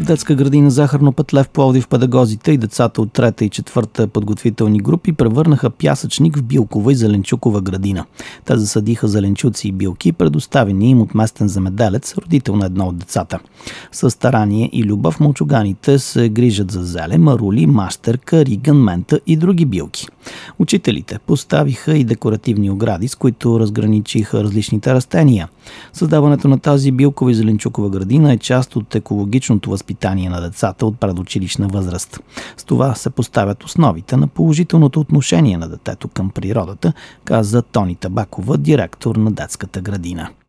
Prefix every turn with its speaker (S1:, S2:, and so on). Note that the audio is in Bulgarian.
S1: Детска градина Захарно пътле в Пловдив педагозите и децата от 3-та и 4-та подготвителни групи превърнаха пясъчник в билкова и зеленчукова градина. Те засадиха зеленчуци и билки, предоставени им от местен земеделец, родител на едно от децата. С старание и любов мълчуганите се грижат за зеле, марули, мащерка, риган, мента и други билки. Учителите поставиха и декоративни огради, с които разграничиха различните растения. Създаването на тази билкова и зеленчукова градина е част от екологичното възпитание на децата от предучилищна възраст. С това се поставят основите на положителното отношение на детето към природата, каза Тони Табакова, директор на детската градина.